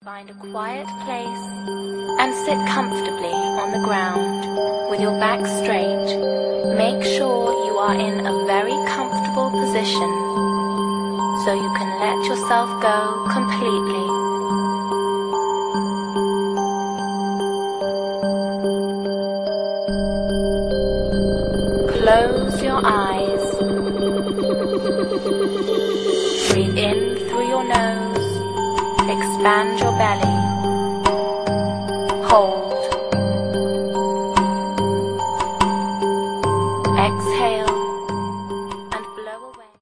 Find a quiet place and sit comfortably on the ground with your back straight. Make sure you are in a very comfortable position so you can let yourself go completely. Close your eyes. Breathe in through your nose. Expand your belly. Hold. Exhale.